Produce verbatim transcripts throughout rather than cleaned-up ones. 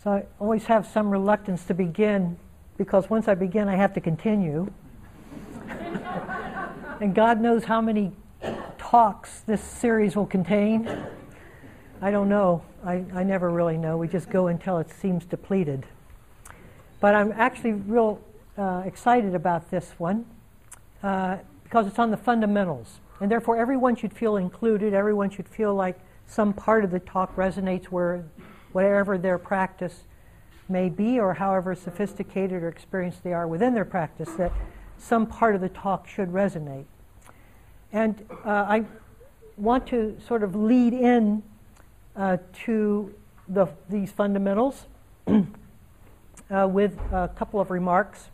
So I always have some reluctance to begin, because once I begin, I have to continue. And God knows how many talks this series will contain. I don't know. I, I never really know. We just go until it seems depleted. But I'm actually real uh, excited about this one uh, because it's on the fundamentals. And therefore, everyone should feel included. Everyone should feel like some part of the talk resonates where, wherever their practice may be, or however sophisticated or experienced they are within their practice, that some part of the talk should resonate. And uh, I want to sort of lead in uh, to the, these fundamentals uh, with a couple of remarks.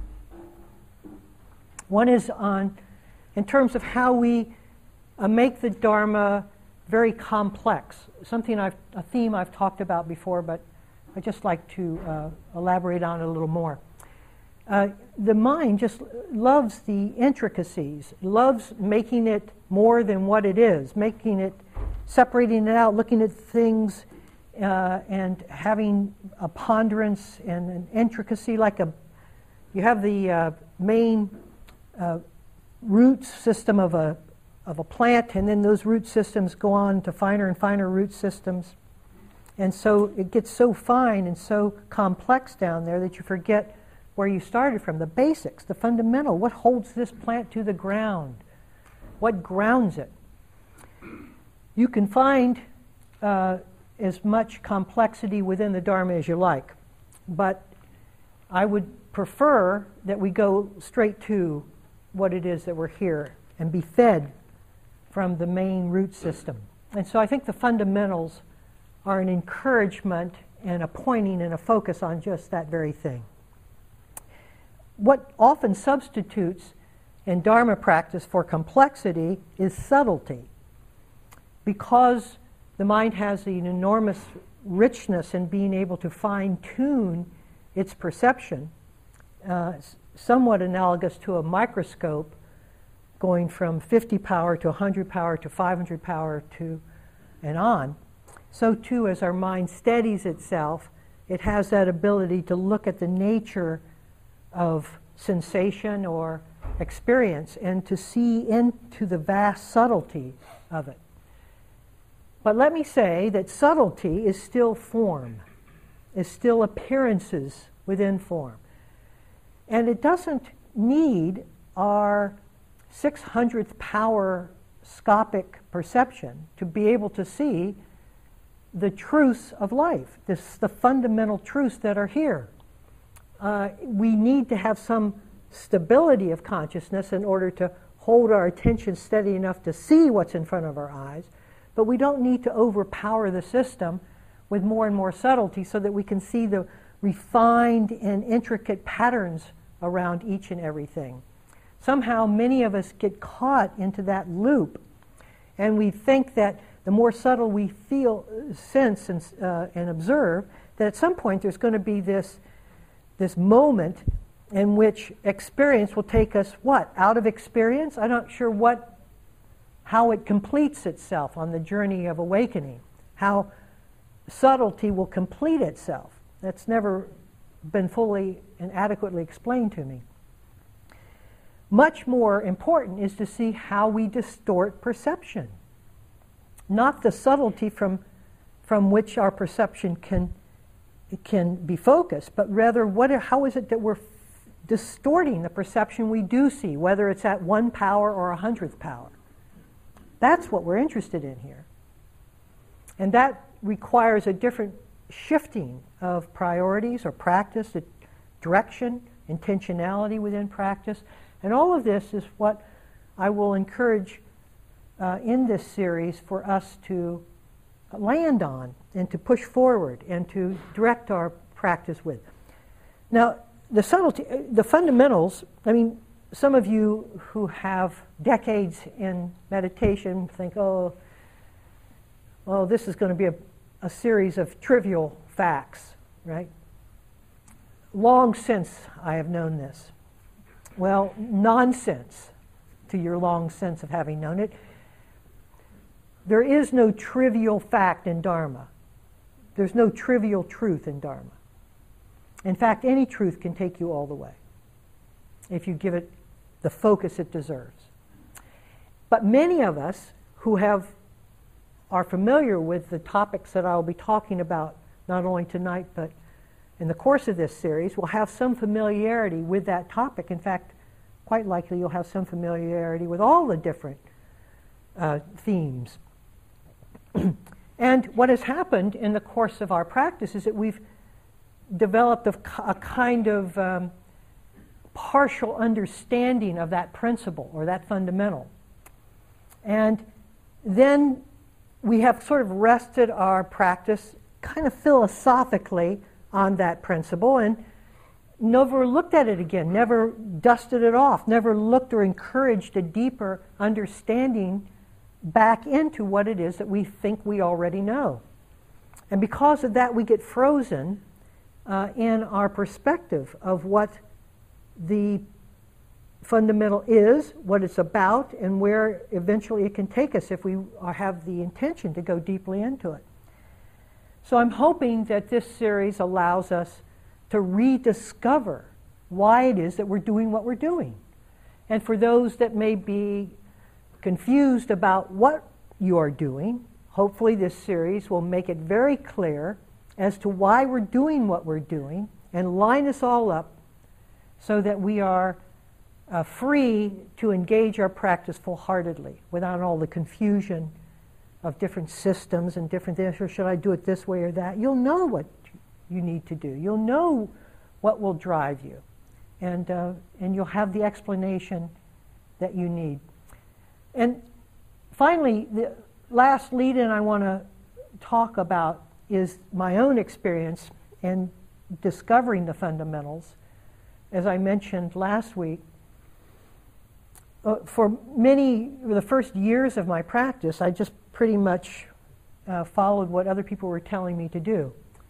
One is on, in terms of how we uh, make the Dharma very complex, something I've, a theme I've talked about before, but I'd just like to uh, elaborate on it a little more. Uh, the mind just loves the intricacies, loves making it more than what it is, making it, separating it out, looking at things uh, and having a ponderance and an intricacy, like a, you have the uh, main uh, root system of a of a plant, and then those root systems go on to finer and finer root systems. And so it gets so fine and so complex down there that you forget where you started from, the basics, the fundamental. What holds this plant to the ground? What grounds it? You can find uh, as much complexity within the Dharma as you like, but I would prefer that we go straight to what it is that we're here and be fed from the main root system. And so I think the fundamentals are an encouragement and a pointing and a focus on just that very thing. What often substitutes in Dharma practice for complexity is subtlety. Because the mind has an enormous richness in being able to fine-tune its perception, uh, somewhat analogous to a microscope going from fifty power to one hundred power to five hundred power to and on, so too as our mind steadies itself, it has that ability to look at the nature of sensation or experience and to see into the vast subtlety of it. But let me say that subtlety is still form, is still appearances within form. And it doesn't need our six hundredth power scopic perception to be able to see the truths of life, this, the fundamental truths that are here. Uh, we need to have some stability of consciousness in order to hold our attention steady enough to see what's in front of our eyes, but we don't need to overpower the system with more and more subtlety so that we can see the refined and intricate patterns around each and everything. Somehow many of us get caught into that loop, and we think that the more subtle we feel, sense, and, uh, and observe, that at some point there's going to be this this moment in which experience will take us, what, out of experience? I'm not sure what, how it completes itself on the journey of awakening, how subtlety will complete itself. That's never been fully and adequately explained to me. Much more important is to see how we distort perception, not the subtlety from, from which our perception can It can be focused, but rather what, how is it that we're f- distorting the perception we do see, whether it's at one power or a hundredth power. That's what we're interested in here. And that requires a different shifting of priorities or practice, a direction, intentionality within practice. And all of this is what I will encourage uh, in this series for us to land on and to push forward and to direct our practice with. Now, the subtlety, the fundamentals, I mean, some of you who have decades in meditation think, oh, well, this is going to be a, a series of trivial facts, right? Long since I have known this. Well, nonsense to your long sense of having known it. There is no trivial fact in Dharma. there's no trivial truth in Dharma. In fact, any truth can take you all the way if you give it the focus it deserves. But many of us who have are familiar with the topics that I'll be talking about not only tonight but in the course of this series will have some familiarity with that topic. In fact, quite likely you'll have some familiarity with all the different uh, themes. And what has happened in the course of our practice is that we've developed a, a kind of um, partial understanding of that principle or that fundamental. And then we have sort of rested our practice kind of philosophically on that principle and never looked at it again, never dusted it off, never looked or encouraged a deeper understanding back into what it is that we think we already know. And because of that, we get frozen uh, in our perspective of what the fundamental is, what it's about, and where eventually it can take us if we are, have the intention to go deeply into it. So I'm hoping that this series allows us to rediscover why it is that we're doing what we're doing. And for those that may be confused about what you are doing, hopefully this series will make it very clear as to why we're doing what we're doing and line us all up so that we are uh, free to engage our practice full-heartedly without all the confusion of different systems and different things, or should I do it this way or that? You'll know what you need to do. You'll know what will drive you. And, uh, and you'll have the explanation that you need. And finally, the last lead-in I want to talk about is my own experience in discovering the fundamentals. As I mentioned last week, uh, for many, the first years of my practice, I just pretty much uh, followed what other people were telling me to do.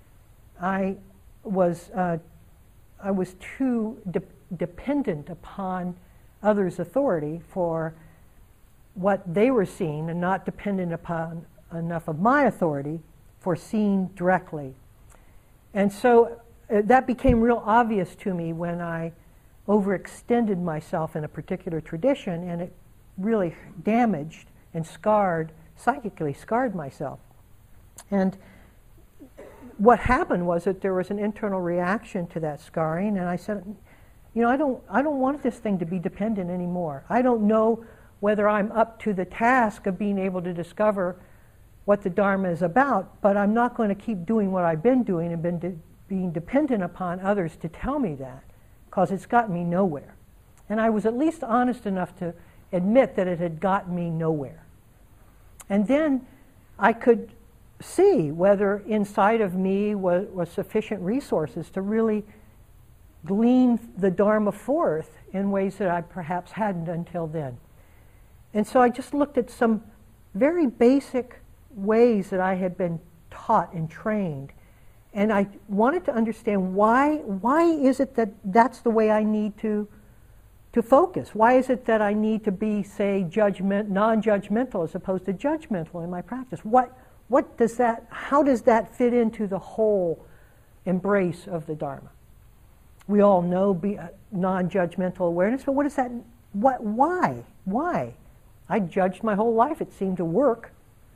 I was, uh, I was too de- dependent upon others' authority for what they were seeing and not dependent upon enough of my authority for seeing directly. And so uh, that became real obvious to me when I overextended myself in a particular tradition, and it really damaged and scarred, psychically scarred myself. And what happened was that there was an internal reaction to that scarring, and I said, you know, I don't, I don't want this thing to be dependent anymore. I don't know whether I'm up to the task of being able to discover what the Dharma is about, but I'm not going to keep doing what I've been doing and been de- being dependent upon others to tell me that, because it's gotten me nowhere. And I was at least honest enough to admit that it had gotten me nowhere. And then I could see whether inside of me was, was sufficient resources to really glean the Dharma forth in ways that I perhaps hadn't until then. And so I just looked at some very basic ways that I had been taught and trained, and I wanted to understand why why is it that that's the way I need to to focus? Why is it that I need to be, say, judgment, non-judgmental as opposed to judgmental in my practice? What what does that how does that fit into the whole embrace of the Dharma? We all know be, uh, non-judgmental awareness, but what is that? What? Why? Why? I judged my whole life. It seemed to work.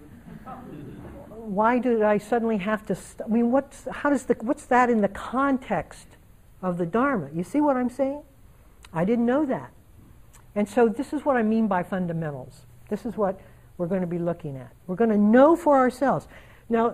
Why did I suddenly have to? St- I mean, what's how does the what's that in the context of the Dharma? You see what I'm saying? I didn't know that, and so this is what I mean by fundamentals. This is what we're going to be looking at. We're going to know for ourselves. Now,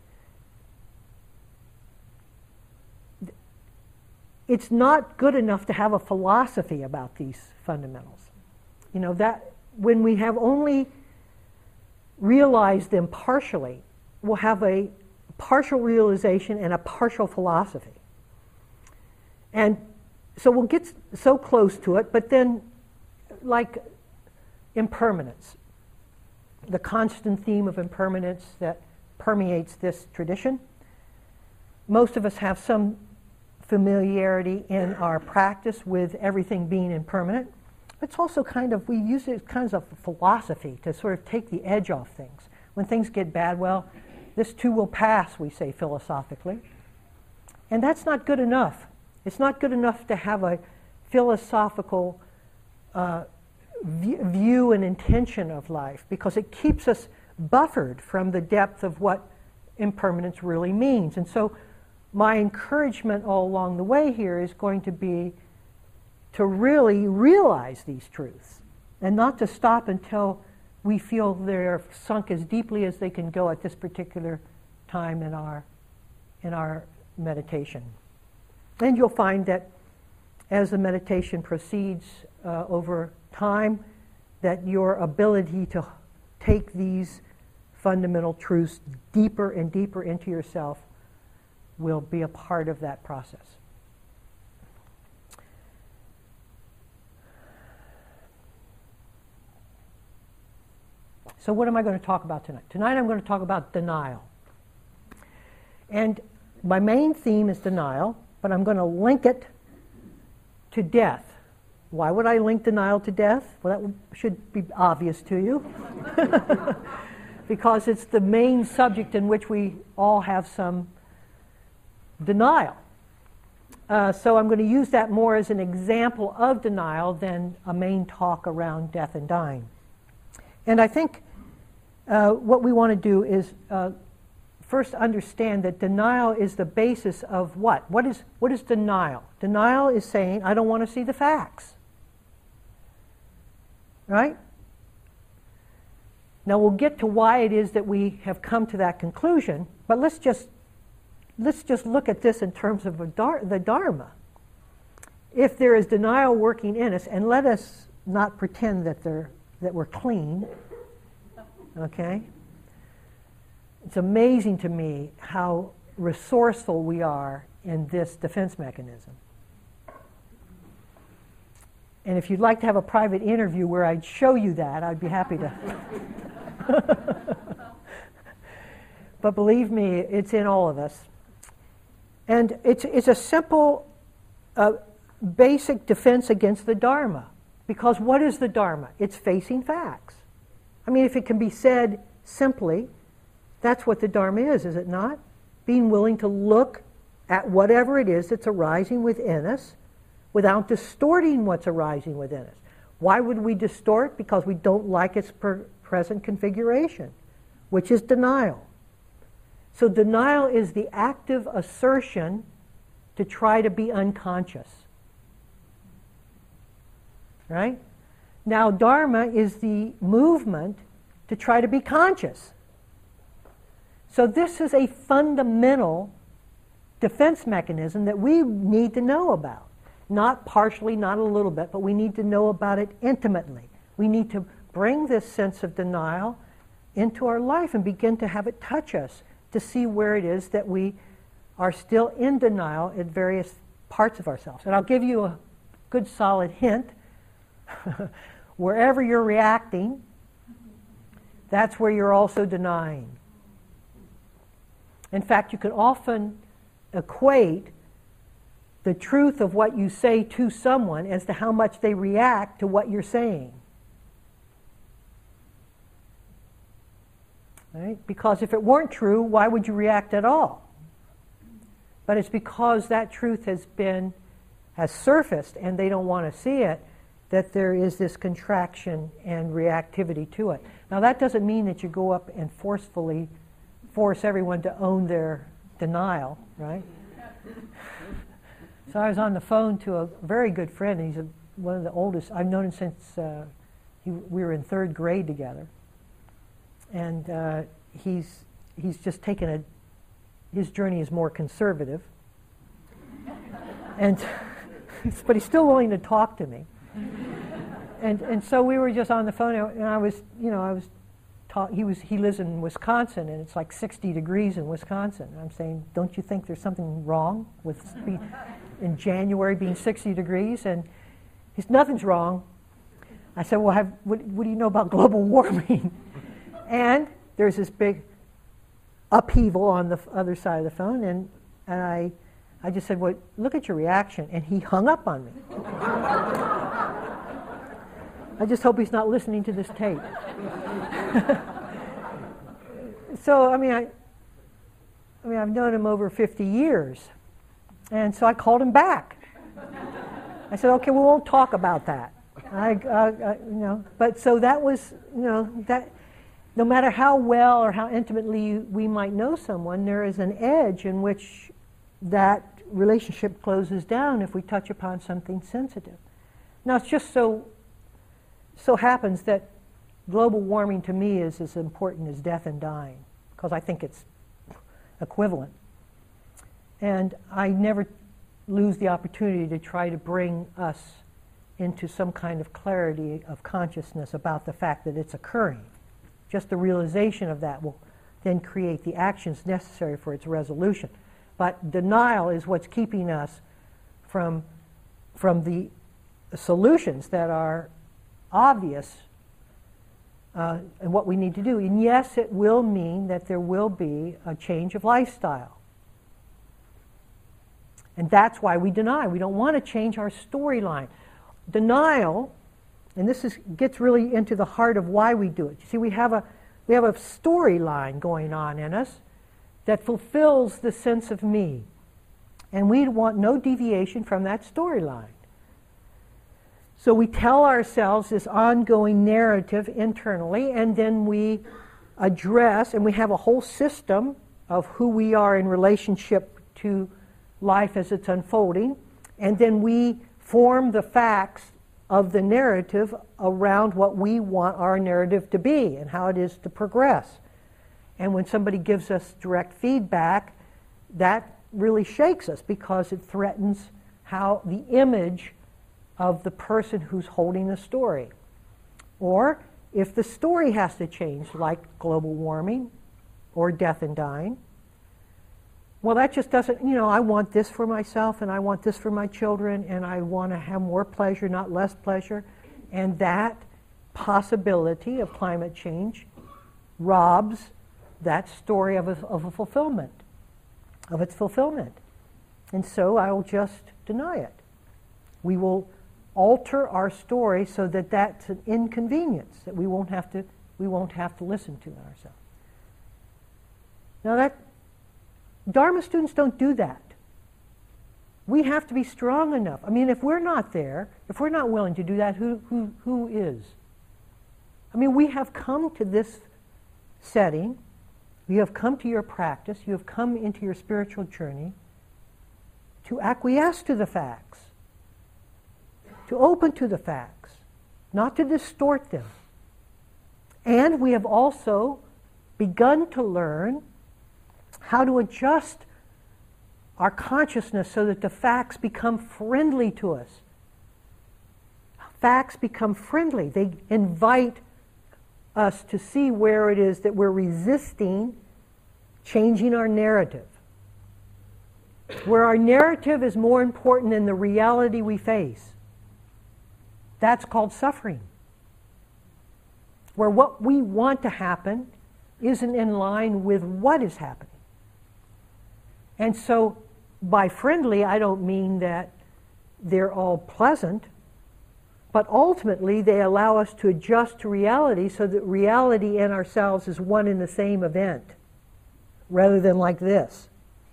it's not good enough to have a philosophy about these fundamentals. You know, that when we have only realized them partially, we'll have a partial realization and a partial philosophy. And so we'll get so close to it, but then, like impermanence, the constant theme of impermanence that permeates this tradition, most of us have some familiarity in our practice with everything being impermanent. It's also kind of, we use it as kind of a philosophy to sort of take the edge off things. When things get bad, well, This too will pass, we say philosophically. And that's not good enough. It's not good enough to have a philosophical uh, v- view and intention of life, because it keeps us buffered from the depth of what impermanence really means. And so my encouragement all along the way here is going to be to really realize these truths and not to stop until we feel they're sunk as deeply as they can go at this particular time in our in our meditation. And you'll find that as the meditation proceeds uh, over time, that your ability to take these fundamental truths deeper and deeper into yourself will be a part of that process. So what am I going to talk about tonight? Tonight I'm going to talk about denial. And my main theme is denial, but I'm going to link it to death. Why would I link denial to death? Well, that should be obvious to you. Because it's the main subject in which we all have some denial. Uh, so I'm going to use that more as an example of denial than a main talk around death and dying. And I think uh, what we want to do is uh, first understand that denial is the basis of what? What is, what is denial? Denial is saying, I don't want to see the facts. Right? Now we'll get to why it is that we have come to that conclusion, but let's just let's just look at this in terms of a dar- the Dharma. If there is denial working in us, and let us not pretend that they're that we're clean, okay? It's amazing to me how resourceful we are in this defense mechanism. And if you'd like to have a private interview where I'd show you that, I'd be happy to. But believe me, it's in all of us. And it's, it's a simple, uh, basic defense against the Dharma. Because what is the Dharma? It's facing facts. I mean, if it can be said simply, that's what the Dharma is, is it not? Being willing to look at whatever it is that's arising within us without distorting what's arising within us. Why would we distort? Because we don't like its per- present configuration, which is denial. So denial is the active assertion to try to be unconscious. Right? Now, Dharma is the movement to try to be conscious. So this is a fundamental defense mechanism that we need to know about. Not partially, not a little bit, but we need to know about it intimately. We need to bring this sense of denial into our life and begin to have it touch us to see where it is that we are still in denial at various parts of ourselves. And I'll give you a good solid hint. Wherever you're reacting, that's where you're also denying. In fact, you can often equate the truth of what you say to someone as to how much they react to what you're saying. Right? Because if it weren't true, why would you react at all? But it's because that truth has been, has surfaced and they don't want to see it, that there is this contraction and reactivity to it. Now that doesn't mean that you go up and forcefully force everyone to own their denial, right? So I was on the phone to a very good friend. He's a, one of the oldest. I've known him since uh, he, we were in third grade together. And uh, he's he's just taken a, his journey is more conservative. and But he's still willing to talk to me. And and so we were just on the phone, and I was, you know, I was talk, he was he lives in Wisconsin, and it's like sixty degrees in Wisconsin. And I'm saying, don't you think there's something wrong with be, in January being sixty degrees? And he's, nothing's wrong. I said, well, have, what, what do you know about global warming? And there's this big upheaval on the other side of the phone, and and I I just said, well, look at your reaction, and he hung up on me. I just hope he's not listening to this tape. So, I mean, I, I mean, I've known him over fifty years. And so I called him back. I said, okay, we won't talk about that. I, uh, uh, you know, but so that was, you know, that no matter how well or how intimately we might know someone, there is an edge in which that relationship closes down if we touch upon something sensitive. Now, it's just so so happens that global warming to me is as important as death and dying, because I think it's equivalent. And I never lose the opportunity to try to bring us into some kind of clarity of consciousness about the fact that it's occurring. Just the realization of that will then create the actions necessary for its resolution. But denial is what's keeping us from, from the solutions that are obvious uh, and what we need to do. And yes, it will mean that there will be a change of lifestyle. And that's why we deny. We don't want to change our storyline. Denial, and this is, gets really into the heart of why we do it. You see, we have a, we have a storyline going on in us that fulfills the sense of me. And we want no deviation from that storyline. So we tell ourselves this ongoing narrative internally, and then we address, and we have a whole system of who we are in relationship to life as it's unfolding, and then we form the facts of the narrative around what we want our narrative to be and how it is to progress. And when somebody gives us direct feedback, that really shakes us because it threatens how the image of the person who's holding the story. Or if the story has to change, like global warming or death and dying, well, that just doesn't, you know, I want this for myself and I want this for my children and I want to have more pleasure, not less pleasure. And that possibility of climate change robs that story of a, of a fulfillment, of its fulfillment. And so I will just deny it. We will alter our story so that that's an inconvenience that we won't have to, we won't have to listen to ourselves. Now that Dharma students don't do that. We have to be strong enough. I mean, if we're not there, if we're not willing to do that, who, who, who is? I mean, we have come to this setting, you have come to your practice, you have come into your spiritual journey to acquiesce to the facts, to open to the facts, not to distort them. And we have also begun to learn how to adjust our consciousness so that the facts become friendly to us. Facts become friendly. They invite us to see where it is that we're resisting changing our narrative. Where our narrative is more important than the reality we face. That's called suffering. Where what we want to happen isn't in line with what is happening. And so, by friendly, I don't mean that they're all pleasant, but ultimately they allow us to adjust to reality so that reality and ourselves is one and the same event, rather than like this.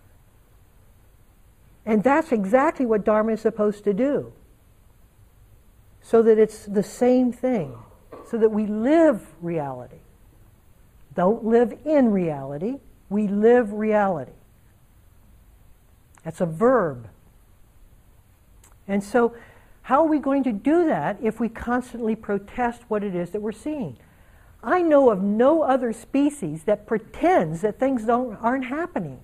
And that's exactly what Dharma is supposed to do, so that it's the same thing, so that we live reality. Don't live in reality, we live reality. That's a verb. And so, how are we going to do that if we constantly protest what it is that we're seeing? I know of no other species that pretends that things don't, aren't happening.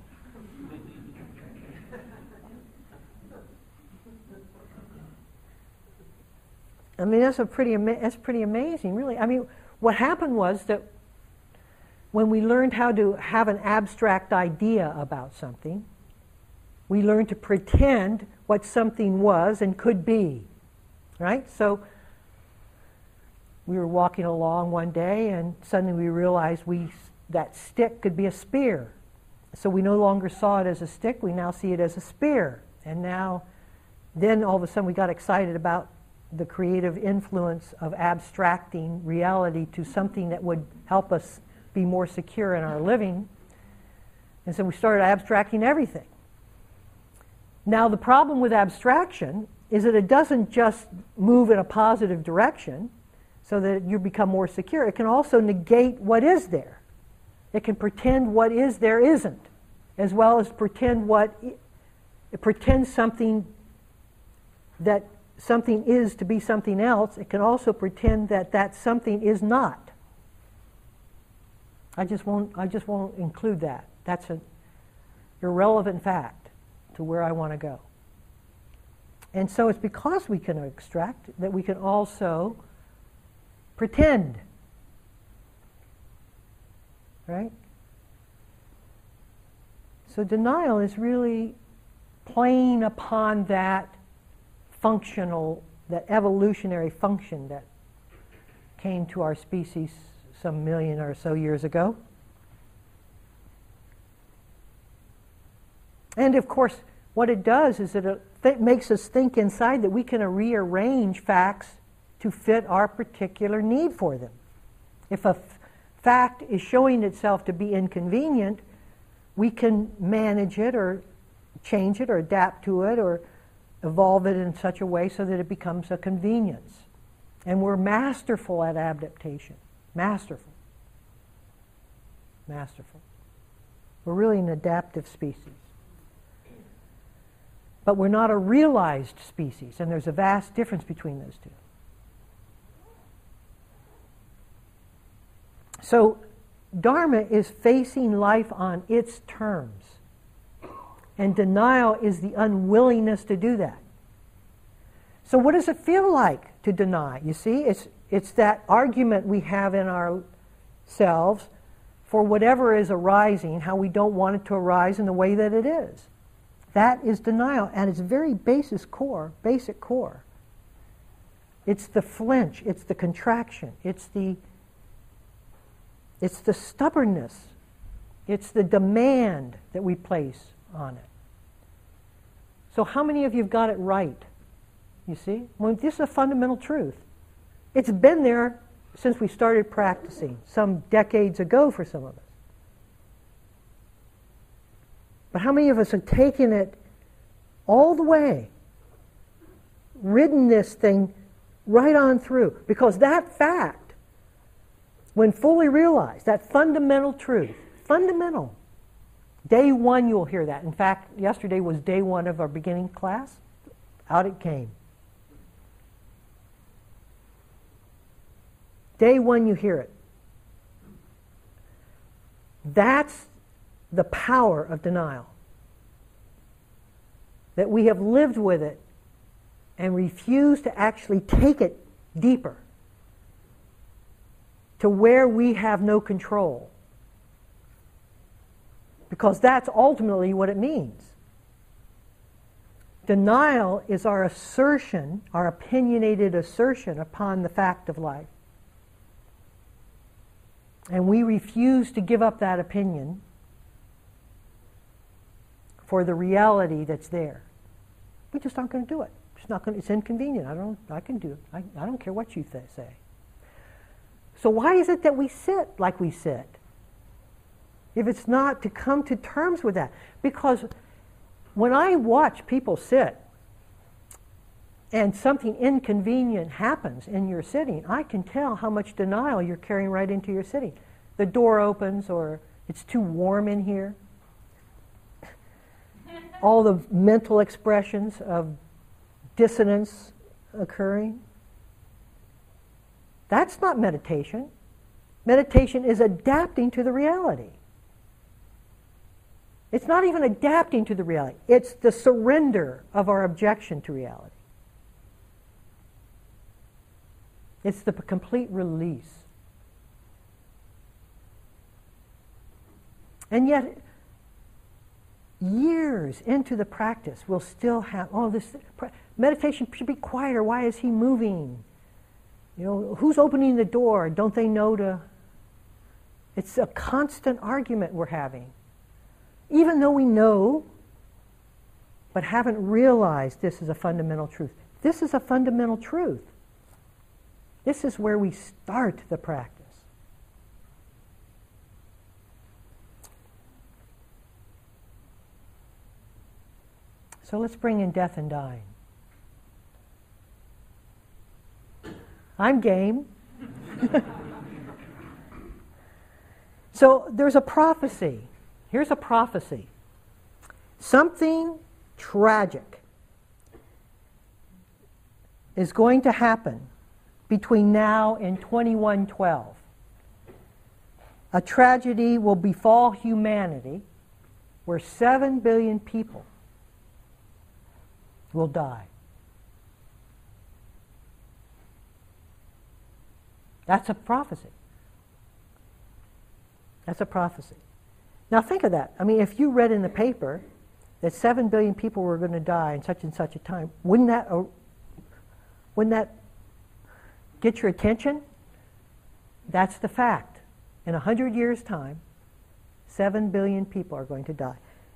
I mean, that's a pretty ama- that's pretty amazing, really. I mean, what happened was that when we learned how to have an abstract idea about something, we learned to pretend what something was and could be, right? So we were walking along one day, and suddenly we realized we that stick could be a spear. So we no longer saw it as a stick; we now see it as a spear. And now, then all of a sudden, we got excited about the creative influence of abstracting reality to something that would help us be more secure in our living. And so we started abstracting everything. Now the problem with abstraction is that it doesn't just move in a positive direction so that you become more secure. It can also negate what is there. It can pretend what is there isn't, as well as pretend what it pretends something that something is to be something else. It can also pretend that that something is not. I just won't I just won't include that. That's an irrelevant fact to where I want to go. And so it's because we can extract that we can also pretend. Right? So denial is really playing upon that functional, that evolutionary function that came to our species some million or so years ago. And of course, what it does is that it th- makes us think inside that we can rearrange facts to fit our particular need for them. If a f- fact is showing itself to be inconvenient, we can manage it or change it or adapt to it or evolve it in such a way so that it becomes a convenience. And we're masterful at adaptation. Masterful. Masterful. We're really an adaptive species. But we're not a realized species, and there's a vast difference between those two. So, Dharma is facing life on its terms. And denial is the unwillingness to do that. So what does it feel like to deny? You see, it's, it's that argument we have in ourselves for whatever is arising, how we don't want it to arise in the way that it is. That is denial at its very basis core, basic core. It's the flinch, it's the contraction, it's the it's the stubbornness, it's the demand that we place on it. So how many of you have got it right? You see? Well, this is a fundamental truth. It's been there since we started practicing, some decades ago for some of us. But how many of us have taken it all the way, ridden this thing right on through? Because that fact, when fully realized, that fundamental truth, fundamental, day one you'll hear that. In fact, yesterday was day one of our beginning class. Out it came. Day one you hear it. That's the power of denial. That we have lived with it and refused to actually take it deeper to where we have no control. Because that's ultimately what it means. Denial is our assertion, our opinionated assertion upon the fact of life. And we refuse to give up that opinion for the reality that's there. We just aren't going to do it. It's not going. It's inconvenient. I don't. I can do it. I, I don't care what you th- say. So why is it that we sit like we sit? If it's not to come to terms with that, because when I watch people sit and something inconvenient happens in your sitting, I can tell how much denial you're carrying right into your sitting. The door opens, or it's too warm in here. All the mental expressions of dissonance occurring. That's not meditation. Meditation is adapting to the reality. It's not even adapting to the reality. It's the surrender of our objection to reality. It's the complete release. And yet, years into the practice, we'll still have, oh, this meditation should be quieter. Why is he moving? You know, who's opening the door? Don't they know to? It's a constant argument we're having. Even though we know, but haven't realized this is a fundamental truth. This is a fundamental truth. This is where we start the practice. So let's bring in death and dying. I'm game. So there's a prophecy. Here's a prophecy. Something tragic is going to happen between now and twenty-one twelve. A tragedy will befall humanity where seven billion people will die. That's a prophecy. That's a prophecy. Now think of that. I mean, if you read in the paper that seven billion people were going to die in such and such a time, wouldn't that, uh, wouldn't that get your attention? That's the fact. In a hundred years' time, seven billion people are going to die.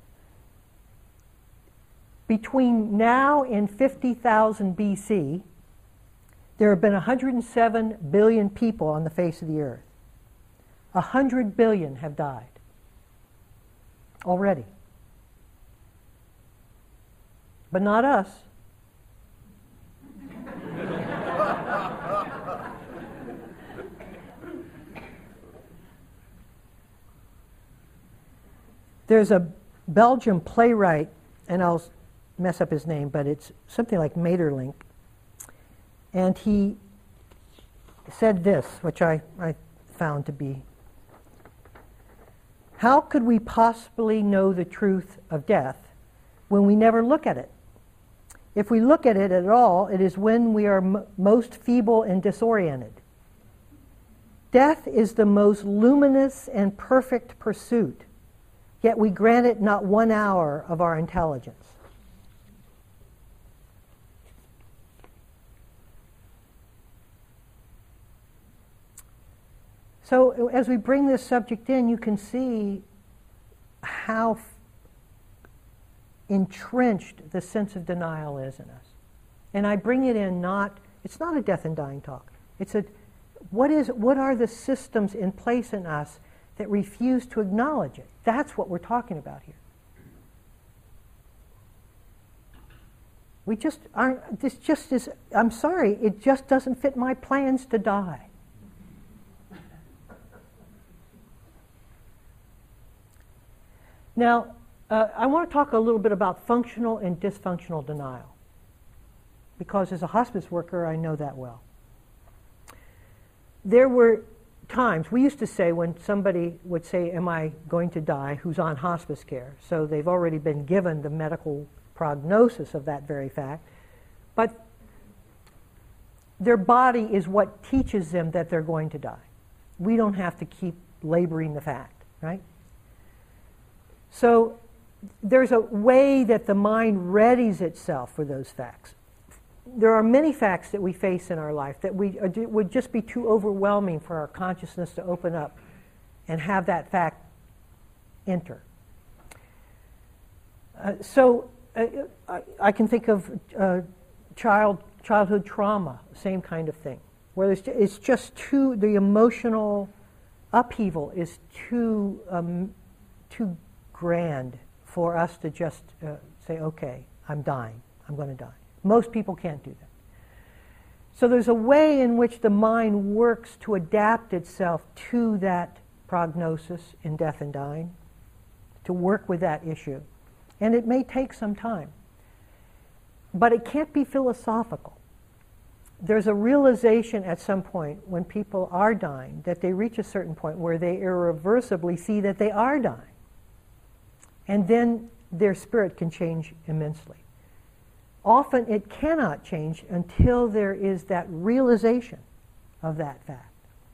Between now and fifty thousand B C, there have been one hundred seven billion people on the face of the earth. one hundred billion have died already. But not us. There's a Belgian playwright, and I'll mess up his name, but it's something like Maeterlinck. And he said this, which I, I found to be: how could we possibly know the truth of death when we never look at it? If we look at it at all, it is when we are m- most feeble and disoriented. Death is the most luminous and perfect pursuit, yet we grant it not one hour of our intelligence. So as we bring this subject in, you can see how f- entrenched the sense of denial is in us. And I bring it in not, it's not a death and dying talk. It's a, what is, what are the systems in place in us that refuse to acknowledge it? That's what we're talking about here. We just aren't, this just is, I'm sorry, it just doesn't fit my plans to die. Now, uh, I want to talk a little bit about functional and dysfunctional denial, because as a hospice worker, I know that well. There were times, we used to say when somebody would say, am I going to die, who's on hospice care, so they've already been given the medical prognosis of that very fact, but their body is what teaches them that they're going to die. We don't have to keep laboring the fact, right? So there's a way that the mind readies itself for those facts. There are many facts that we face in our life that we uh, would just be too overwhelming for our consciousness to open up and have that fact enter. Uh, so uh, I, I can think of uh, child childhood trauma, same kind of thing, where it's, it's just too, the emotional upheaval is too um, too grand for us to just uh, say, okay, I'm dying, I'm going to die. Most people can't do that. So there's a way in which the mind works to adapt itself to that prognosis in death and dying, to work with that issue. And it may take some time. But it can't be philosophical. There's a realization at some point when people are dying, that they reach a certain point where they irreversibly see that they are dying. And then their spirit can change immensely. Often it cannot change until there is that realization of that fact.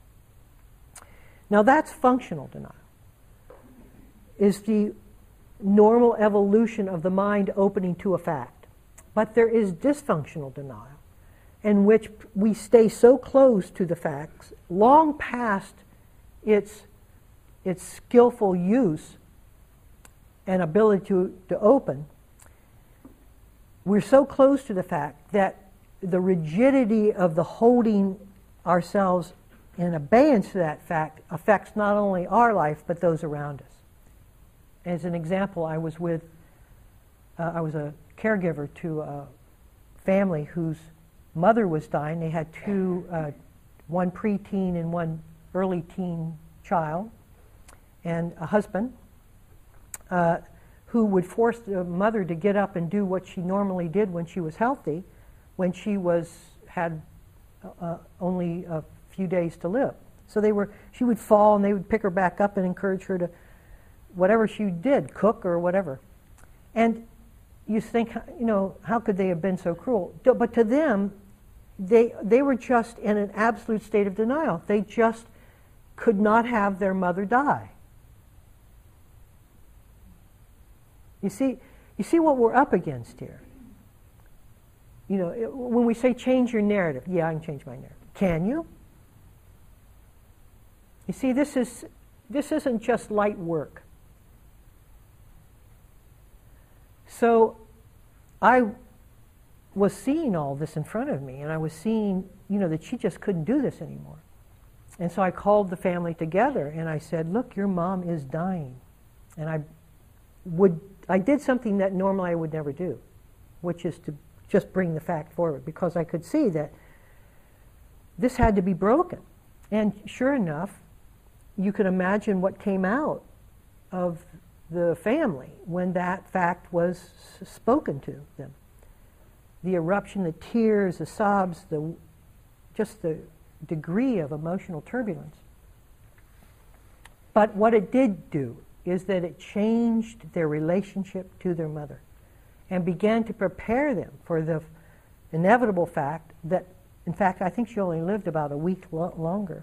Now that's functional denial. Is the normal evolution of the mind opening to a fact. But there is dysfunctional denial, in which we stay so close to the facts, long past its, its skillful use and ability to, to open. We're so close to the fact that the rigidity of the holding ourselves in abeyance to that fact affects not only our life, but those around us. As an example, I was with uh, I was a caregiver to a family whose mother was dying. They had two, uh, one preteen and one early teen child, and a husband uh, who would force the mother to get up and do what she normally did when she was healthy, when she was had uh, only a few days to live. So they were, she would fall and they would pick her back up and encourage her to, whatever she did, cook or whatever. And you think, you know, how could they have been so cruel? But to them, they they were just in an absolute state of denial. They just could not have their mother die. You see, you see what we're up against here. You know, it, when we say change your narrative, yeah, I can change my narrative. Can you? You see, this is this isn't just light work. So I was seeing all this in front of me, and I was seeing, you know, that she just couldn't do this anymore. And so I called the family together, and I said, look, your mom is dying. And I would I did something that normally I would never do, which is to just bring the fact forward, because I could see that this had to be broken. And sure enough, you could imagine what came out of the family when that fact was spoken to them. The eruption, the tears, the sobs, the just the degree of emotional turbulence. But what it did do is that it changed their relationship to their mother and began to prepare them for the inevitable fact that, in fact, I think she only lived about a week lo- longer.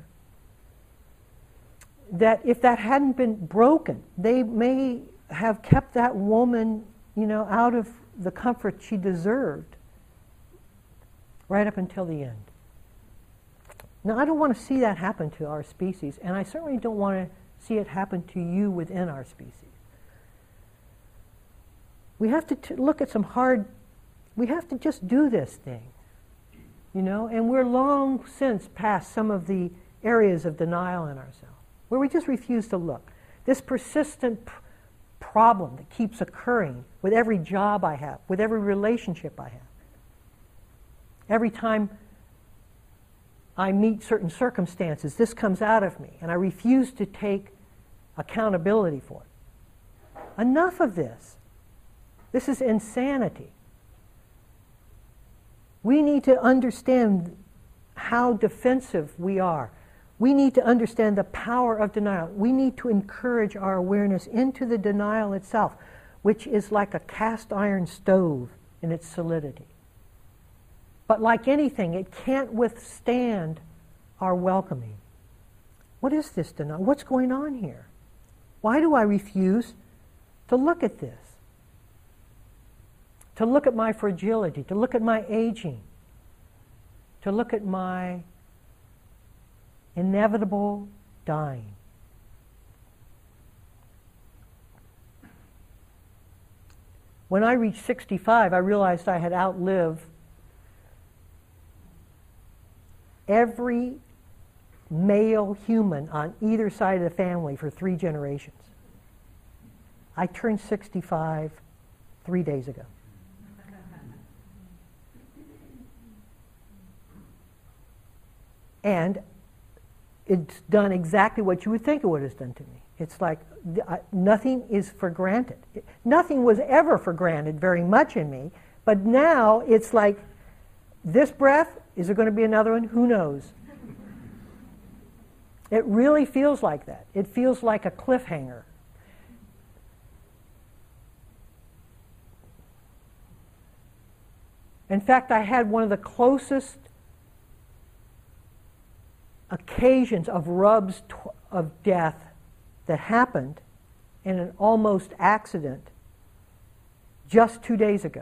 That if that hadn't been broken, they may have kept that woman, you know, out of the comfort she deserved right up until the end. Now, I don't want to see that happen to our species, and I certainly don't want to see it happen to you within our species. We have to t- look at some hard, we have to just do this thing, you know, and we're long since past some of the areas of denial in ourselves, where we just refuse to look. This persistent pr- problem that keeps occurring with every job I have, with every relationship I have. Every time I meet certain circumstances, this comes out of me, and I refuse to take accountability for it. Enough of this. This is insanity. We need to understand how defensive we are. We need to understand the power of denial. We need to encourage our awareness into the denial itself, which is like a cast iron stove in its solidity. But like anything, it can't withstand our welcoming. What is this denial? What's going on here? Why do I refuse to look at this? To look at my fragility, to look at my aging, to look at my inevitable dying. When I reached sixty-five, I realized I had outlived every male human on either side of the family for three generations. I turned sixty-five three days ago. And it's done exactly what you would think it would have done to me. It's like uh, nothing is for granted. It, nothing was ever for granted very much in me, but now it's like, this breath, is there going to be another one? Who knows? It really feels like that. It feels like a cliffhanger. In fact, I had one of the closest occasions of rubs tw- of death that happened in an almost accident just two days ago.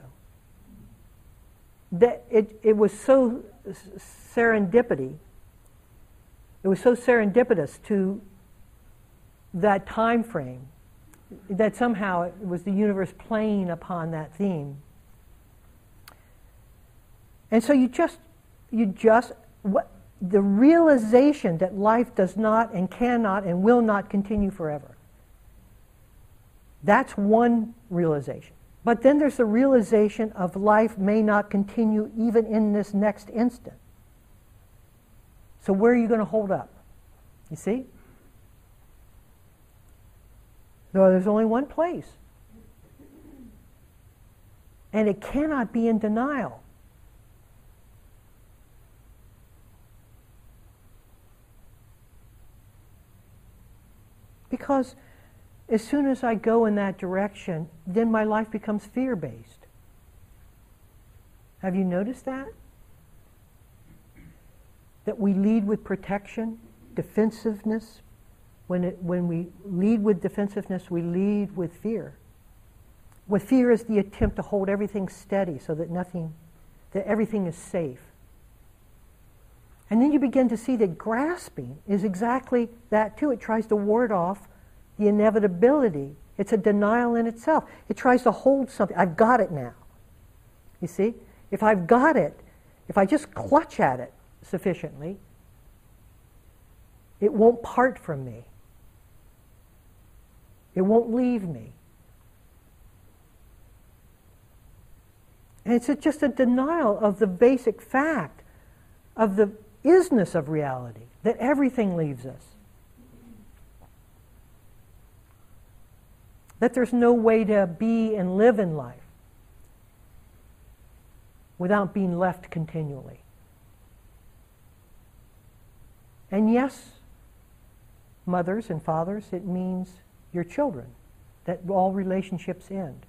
That it, it was so serendipity, it was so serendipitous to that time frame that somehow it was the universe playing upon that theme. And so you just, you just, what, the realization that life does not and cannot and will not continue forever. That's one realization. But then there's the realization of life may not continue even in this next instant. So where are you going to hold up? You see? No, there's only one place. And it cannot be in denial. Because as soon as I go in that direction, then my life becomes fear-based. Have you noticed that? That we lead with protection, defensiveness. When, it, when we lead with defensiveness, we lead with fear. With fear is the attempt to hold everything steady so that nothing, that everything is safe. And then you begin to see that grasping is exactly that too. It tries to ward off the inevitability. It's a denial in itself. It tries to hold something. I've got it now. You see? If I've got it, if I just clutch at it sufficiently, it won't part from me. It won't leave me. And it's a, just a denial of the basic fact of the isness of reality, that everything leaves us. That there's no way to be and live in life without being left continually. And yes, mothers and fathers, it means your children, that all relationships end.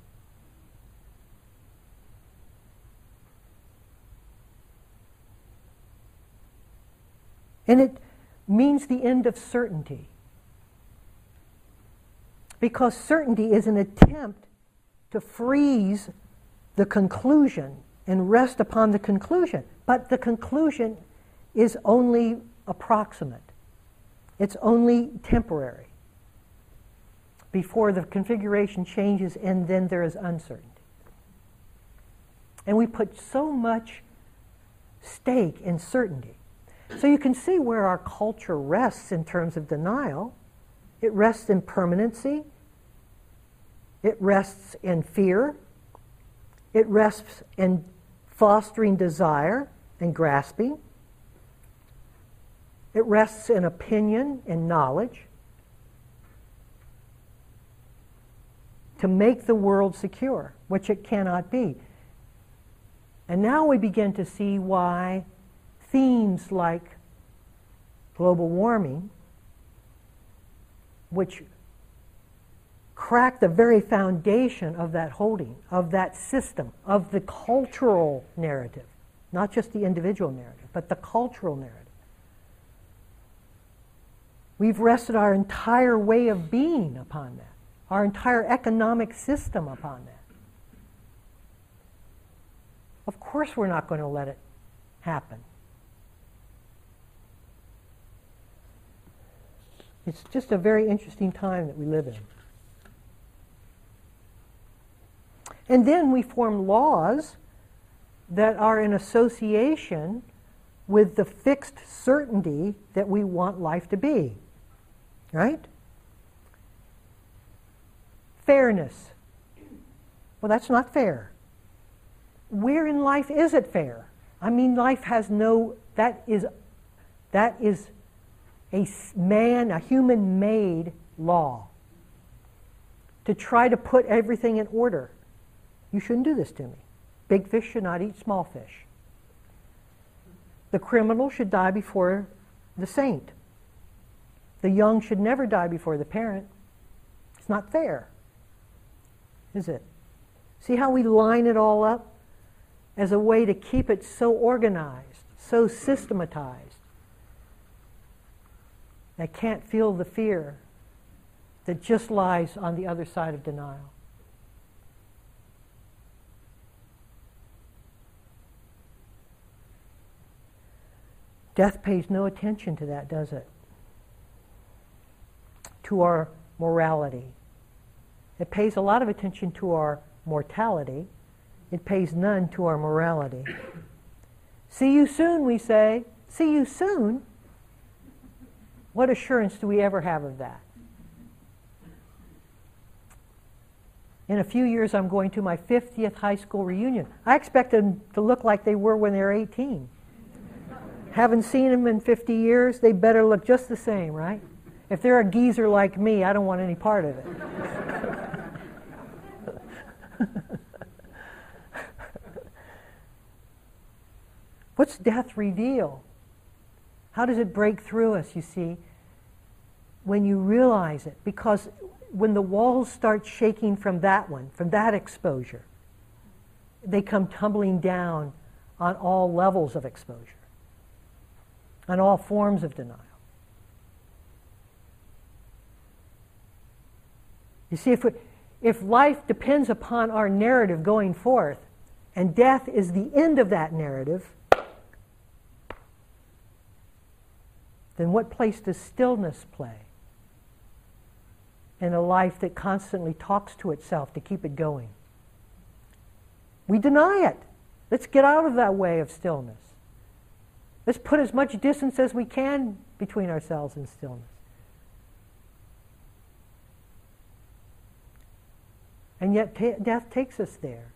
And it means the end of certainty. Because certainty is an attempt to freeze the conclusion and rest upon the conclusion. But the conclusion is only approximate. It's only temporary before the configuration changes, and then there is uncertainty. And we put so much stake in certainty. So you can see where our culture rests in terms of denial. It rests in permanency. It rests in fear. It rests in fostering desire and grasping. It rests in opinion and knowledge to make the world secure, which it cannot be. And now we begin to see why themes like global warming, which crack the very foundation of that holding, of that system, of the cultural narrative, not just the individual narrative, but the cultural narrative. We've rested our entire way of being upon that, our entire economic system upon that. Of course we're not going to let it happen. It's just a very interesting time that we live in. And then we form laws that are in association with the fixed certainty that we want life to be. Right? Fairness. Well, that's not fair. Where in life is it fair? I mean, life has no, that is, that is a man, a human-made law to try to put everything in order. You shouldn't do this to me. Big fish should not eat small fish. The criminal should die before the saint. The young should never die before the parent. It's not fair, is it? See how we line it all up as a way to keep it so organized, so systematized. I can't feel the fear that just lies on the other side of denial. Death pays no attention to that, does it? To our morality. It pays a lot of attention to our mortality. It pays none to our morality. See you soon, we say. See you soon. What assurance do we ever have of that? In a few years, I'm going to my fiftieth high school reunion. I expect them to look like they were when they were eighteen. Haven't seen them in fifty years, they better look just the same, right? If they're a geezer like me, I don't want any part of it. What's death reveal? How does it break through us, you see, when you realize it? Because when the walls start shaking from that one, from that exposure, they come tumbling down on all levels of exposure, on all forms of denial. You see, if, we, if life depends upon our narrative going forth, and death is the end of that narrative, then what place does stillness play in a life that constantly talks to itself to keep it going? We deny it. Let's get out of that way of stillness. Let's put as much distance as we can between ourselves and stillness. And yet t- death takes us there.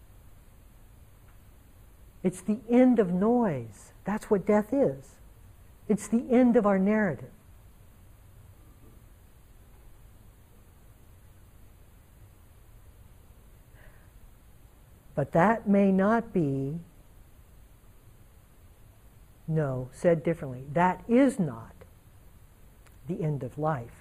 It's the end of noise. That's what death is. It's the end of our narrative. But that may not be, no, said differently, that is not the end of life.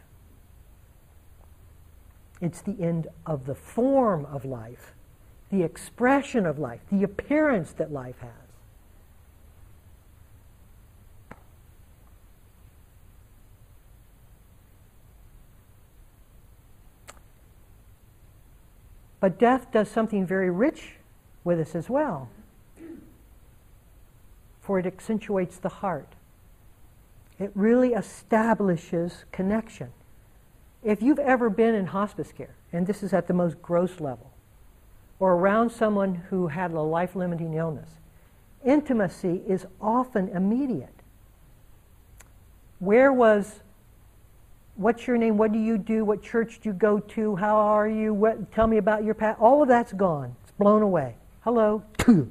It's the end of the form of life, the expression of life, the appearance that life has. But death does something very rich with us as well, for it accentuates the heart. It really establishes connection. If you've ever been in hospice care, and this is at the most gross level, or around someone who had a life-limiting illness, intimacy is often immediate. Where was, what's your name, what do you do, what church do you go to, how are you, what, tell me about your past, all of that's gone. It's blown away. Hello.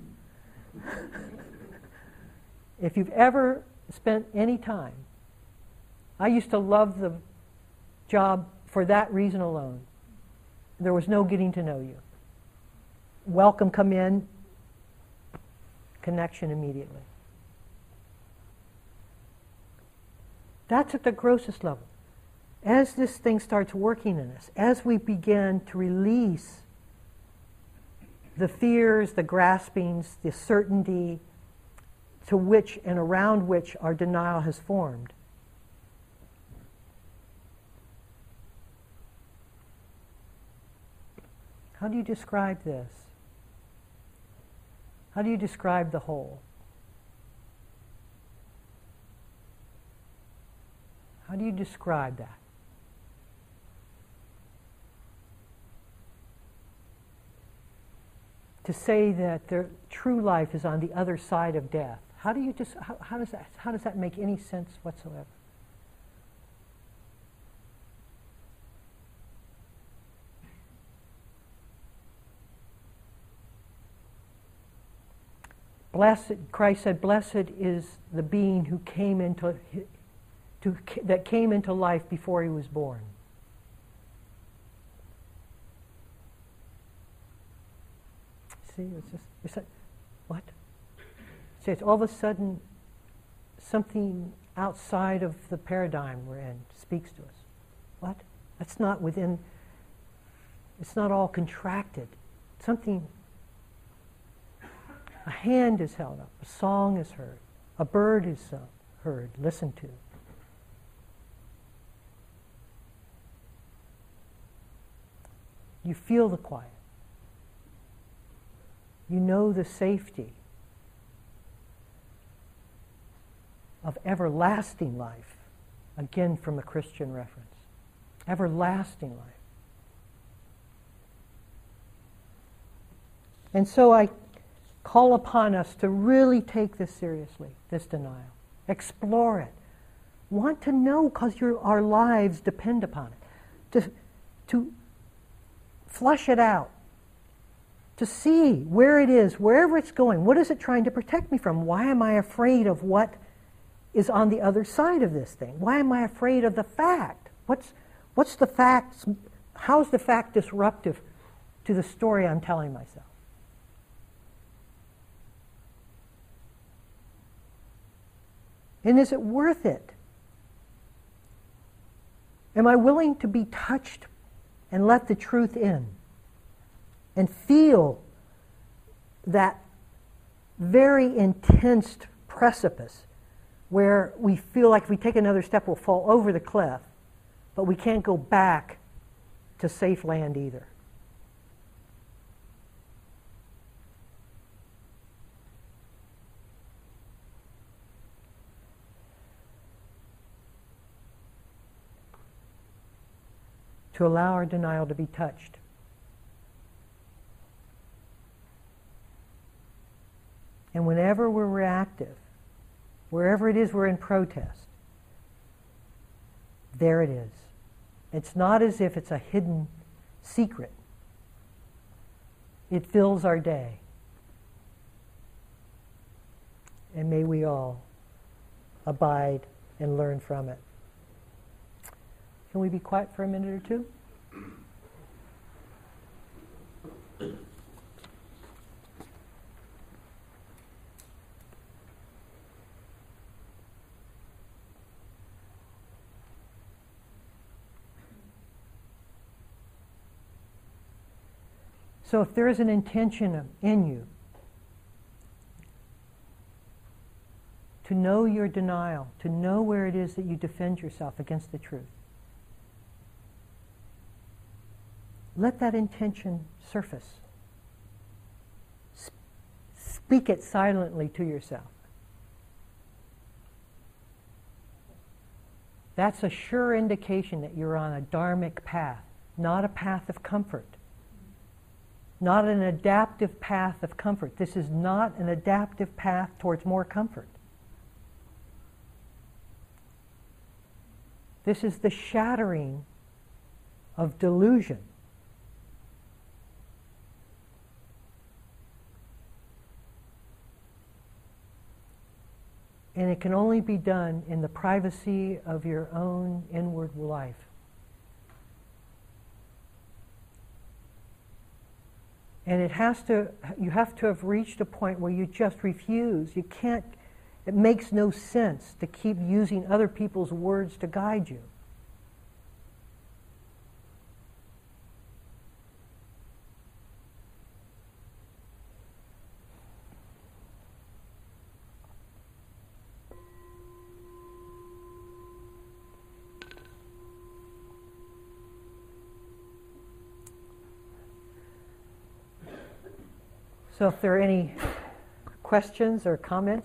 If you've ever spent any time, I used to love the job for that reason alone. There was no getting to know you. Welcome, come in, connection immediately. That's at the grossest level. As this thing starts working in us, as we begin to release the fears, the graspings, the certainty to which and around which our denial has formed, how do you describe this? How do you describe the whole? How do you describe that? To say that the true life is on the other side of death. How do you just? How, how does that? How does that make any sense whatsoever? Blessed, Christ said, "Blessed is the being who came into, to, that came into life before he was born." See, it's just, it's like, what? See, it's all of a sudden something outside of the paradigm we're in speaks to us. What? That's not within, it's not all contracted. Something, a hand is held up, a song is heard, a bird is sung, heard, listened to. You feel the quiet. You know the safety of everlasting life, again from a Christian reference. Everlasting life. And so I call upon us to really take this seriously, this denial. Explore it. Want to know because our lives depend upon it. To, to flush it out, to see where it is, wherever it's going. What is it trying to protect me from? Why am I afraid of what is on the other side of this thing? Why am I afraid of the fact? What's, what's the fact? How's the fact disruptive to the story I'm telling myself? And is it worth it? Am I willing to be touched and let the truth in and feel that very intense precipice where we feel like if we take another step we'll fall over the cliff, but we can't go back to safe land either? To allow our denial to be touched. And whenever we're reactive, wherever it is we're in protest, there it is. It's not as if it's a hidden secret. It fills our day. And may we all abide and learn from it. Can we be quiet for a minute or two? So if there is an intention in you to know your denial, to know where it is that you defend yourself against the truth, let that intention surface. Speak it silently to yourself. That's a sure indication that you're on a dharmic path, not a path of comfort. Not an adaptive path of comfort. This is not an adaptive path towards more comfort. This is the shattering of delusion. And it can only be done in the privacy of your own inward life. And it has to, you have to have reached a point where you just refuse. You can't, it makes no sense to keep using other people's words to guide you. So if there are any questions or comments.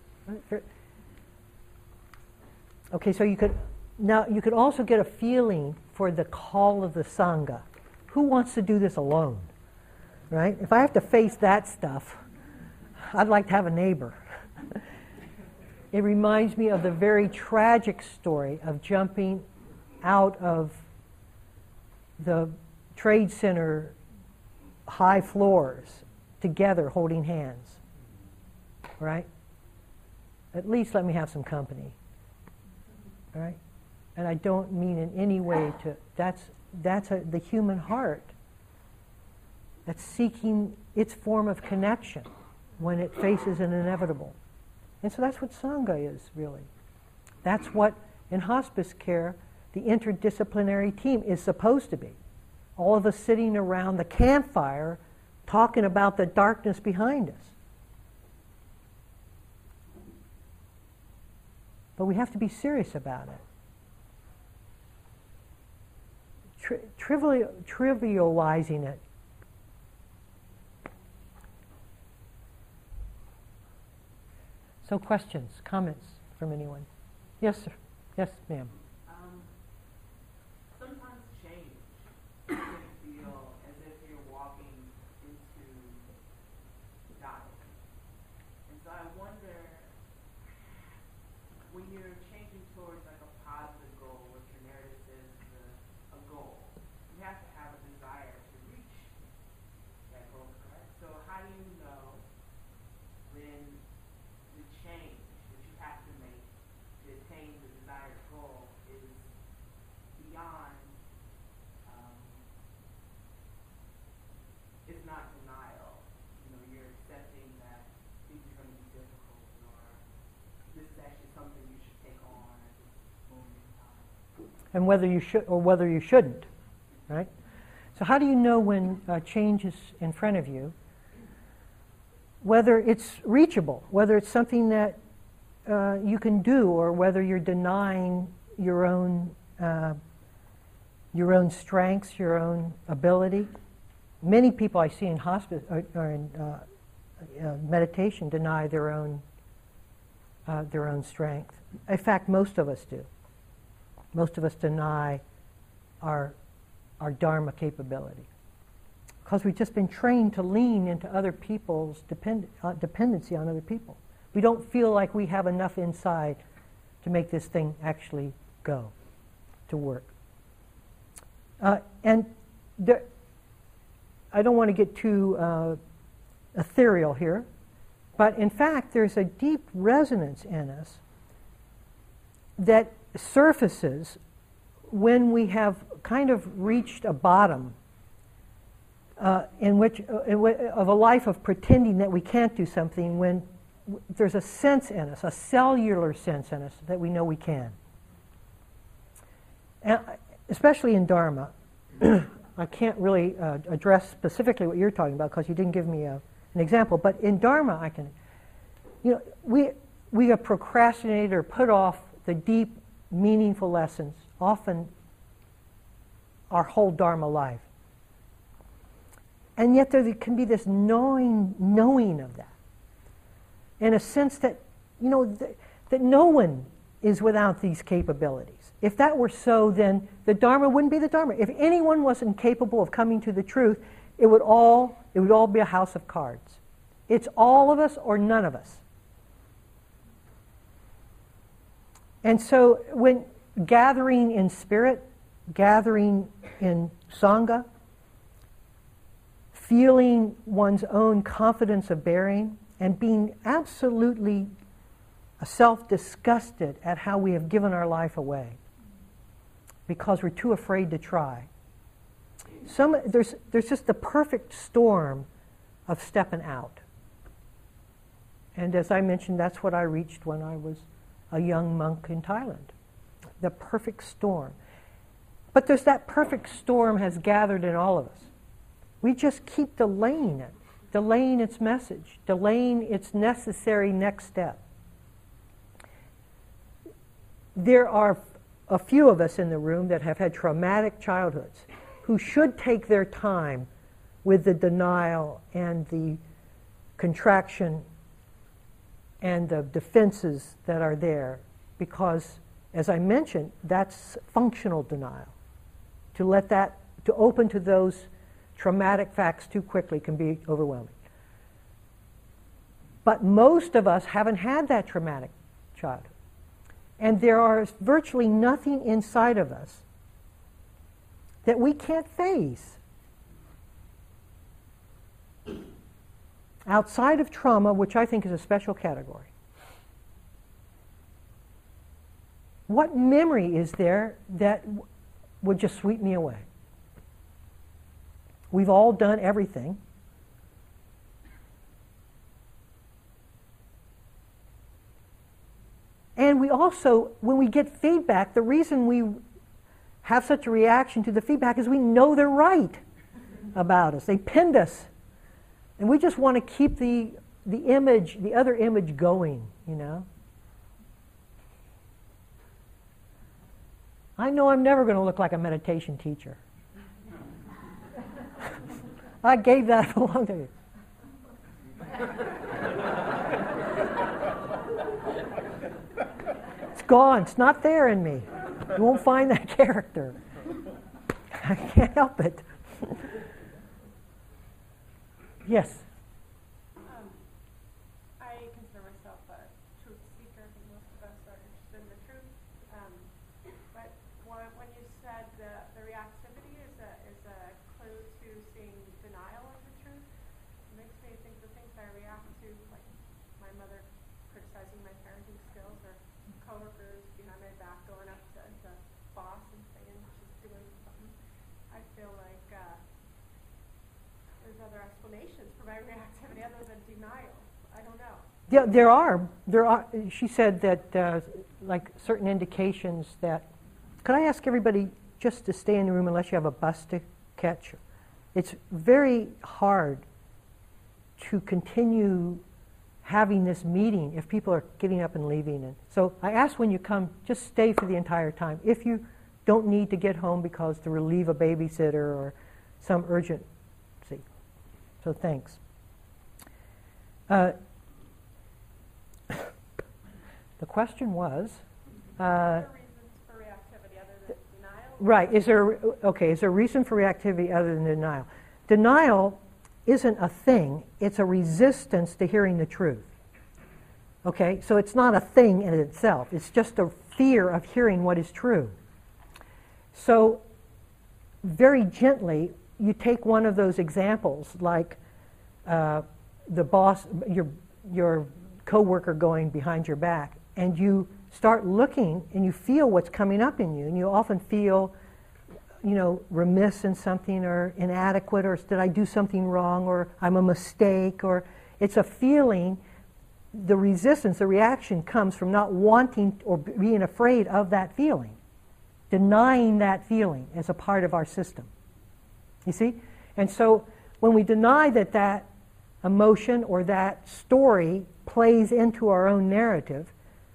Okay, so you could now you could also get a feeling for the call of the Sangha. Who wants to do this alone? Right? If I have to face that stuff, I'd like to have a neighbor. It reminds me of the very tragic story of jumping out of the Trade Center high floors together holding hands, right? At least let me have some company, right? And I don't mean in any way to, that's, that's a, the human heart that's seeking its form of connection when it faces an inevitable. And so that's what Sangha is, really. That's what, in hospice care, the interdisciplinary team is supposed to be. All of us sitting around the campfire talking about the darkness behind us. But we have to be serious about it. Tri- trivial, trivializing it. So questions, comments from anyone? Yes, sir. Yes, ma'am. Um, sometimes change can feel as if you're walking into dying. And so I wonder, when you're changing towards like a positive goal, what your narrative says is a, a goal, you have to have a desire to reach this is actually something you should take on at this moment in time. And whether you should or whether you shouldn't, right? So how do you know when uh, change is in front of you? Whether it's reachable, whether it's something that uh, you can do, or whether you're denying your own uh, your own strengths, your own ability. Many people I see in hospice or, or in uh, uh, meditation deny their own uh, their own strength. In fact, most of us do. Most of us deny our our Dharma capability because we've just been trained to lean into other people's depend, uh, dependency on other people. We don't feel like we have enough inside to make this thing actually go, to work. Uh, and there, I don't want to get too uh, ethereal here, but in fact there's a deep resonance in us that surfaces when we have kind of reached a bottom uh, in which uh, in w- of a life of pretending that we can't do something, when w- there's a sense in us, a cellular sense in us that we know we can. And especially in Dharma, I can't really uh, address specifically what you're talking about because you didn't give me a, an example, but in Dharma I can, you know, we we have procrastinated or put off the deep, meaningful lessons often our whole Dharma life. And yet there can be this knowing, knowing of that. In a sense that, you know, th- that no one is without these capabilities. If that were so, then the Dharma wouldn't be the Dharma. If anyone wasn't capable of coming to the truth, it would all, it would all be a house of cards. It's all of us or none of us. And so when gathering in spirit, gathering in Sangha, feeling one's own confidence of bearing, and being absolutely self-disgusted at how we have given our life away because we're too afraid to try. Some, there's, there's just the perfect storm of stepping out. And as I mentioned, that's what I reached when I was a young monk in Thailand. The perfect storm. But there's that perfect storm has gathered in all of us. We just keep delaying it, delaying its message, delaying its necessary next step. There are a few of us in the room that have had traumatic childhoods who should take their time with the denial and the contraction and the defenses that are there, because, as I mentioned, that's functional denial. To let that, to open to those traumatic facts too quickly can be overwhelming. But most of us haven't had that traumatic childhood. And there are virtually nothing inside of us that we can't face. Outside of trauma, which I think is a special category. What memory is there that w- would just sweep me away? We've all done everything. And we also, when we get feedback, the reason we have such a reaction to the feedback is we know they're right about us. They pinned us. And we just want to keep the, the image, the other image going, you know. I know I'm never going to look like a meditation teacher. I gave that a long time. It's gone. It's not there in me. You won't find that character. I can't help it. Yes? Um, I consider myself a truth seeker. I think most of us are interested in the truth. Um, but when, when you said the, the reactivity is a, is a clue to seeing denial of the truth, it makes me think the things I react to, like my mother criticizing my parenting skills, or coworkers behind my back going up to the boss and saying she's doing something, I feel like uh, there's other explanations for my reactivity other than denial. I don't know. Yeah, there are. There are. She said that, uh, like certain indications that. Could I ask everybody just to stay in the room unless you have a bus to catch? It's very hard to continue having this meeting if people are getting up and leaving. And so I ask when you come, just stay for the entire time. If you don't need to get home because to relieve a babysitter or some urgency. So thanks. Uh, the question was, uh, Are there reasons for reactivity other than denial? right, is there, okay, is there a reason for reactivity other than denial? Denial isn't a thing, it's a resistance to hearing the truth. Okay, so it's not a thing in itself, it's just a fear of hearing what is true. So, very gently, you take one of those examples, like uh, the boss, your your coworker going behind your back, and you start looking and you feel what's coming up in you, and you often feel, you know, remiss in something or inadequate, or did I do something wrong, or I'm a mistake, or it's a feeling. The resistance, the reaction comes from not wanting or being afraid of that feeling, denying that feeling as a part of our system. You see? And so when we deny that that emotion or that story plays into our own narrative,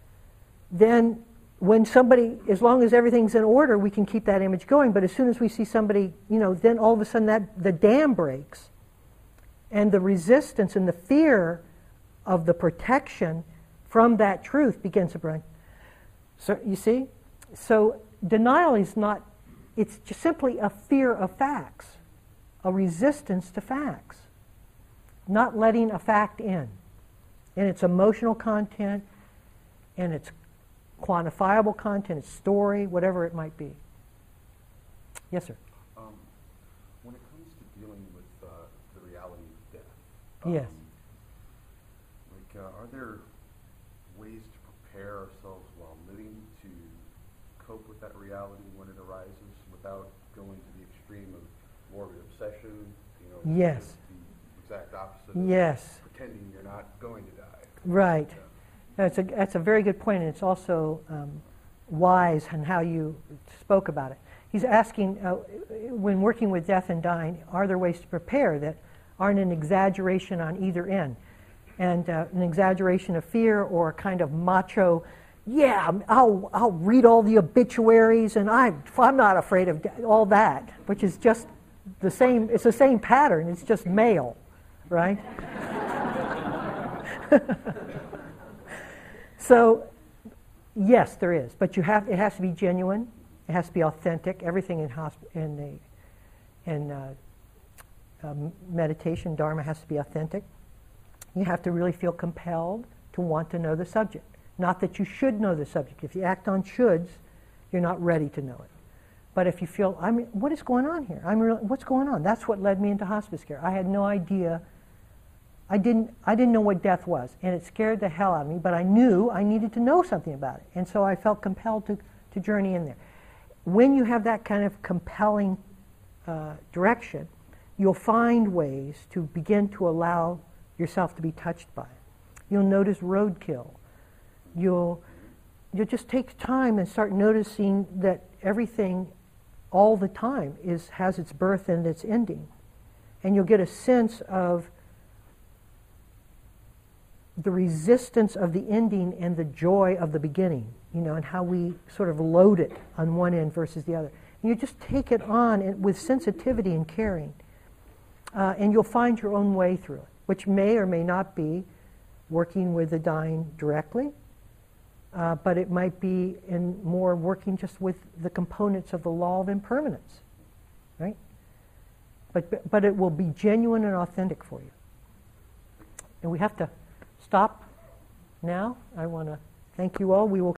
then when somebody, as long as everything's in order, we can keep that image going. But as soon as we see somebody, you know, then all of a sudden that the dam breaks, and the resistance and the fear of the protection from that truth begins to burn. So you see? So denial is not, it's just simply a fear of facts, a resistance to facts, not letting a fact in. And its emotional content, and its quantifiable content, its story, whatever it might be. Yes, sir? Um, when it comes to dealing with uh, the reality of death, um, Yes. like, uh, are there ways to prepare ourselves while living to cope with that reality when it arises without going to the extreme of morbid obsession? You know, Yes. just the exact opposite of Yes. pretending you're not going to die. Right. Yeah. That's a, that's a very good point, and it's also um, wise in how you spoke about it. He's asking, uh, when working with death and dying, are there ways to prepare that aren't an exaggeration on either end? And uh, an exaggeration of fear or a kind of macho, yeah, I'll, I'll read all the obituaries and I, I'm not afraid of de-, all that, which is just the same, it's the same pattern, it's just male, right? So, yes, there is, but you have, it has to be genuine, it has to be authentic. Everything in, hosp- in, the, in uh, um, meditation, Dharma, has to be authentic. You have to really feel compelled to want to know the subject. Not that you should know the subject. If you act on shoulds, you're not ready to know it. But if you feel, I mean, what is going on here? I'm really, what's going on? That's what led me into hospice care. I had no idea. I didn't, I didn't know what death was, and it scared the hell out of me, but I knew I needed to know something about it. And so I felt compelled to, to journey in there. When you have that kind of compelling uh, direction, you'll find ways to begin to allow yourself to be touched by it. You'll notice roadkill. You'll, you'll just take time and start noticing that everything all the time is, has its birth and its ending. And you'll get a sense of the resistance of the ending and the joy of the beginning, you know, and how we sort of load it on one end versus the other. And you just take it on and with sensitivity and caring, uh, and you'll find your own way through it, which may or may not be working with the dying directly, uh, but it might be in more working just with the components of the law of impermanence, right? But but it will be genuine and authentic for you. And we have to stop now. I want to thank you all. We will